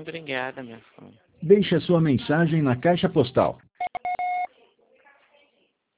Obrigada, minha filha. Deixe a sua mensagem na caixa postal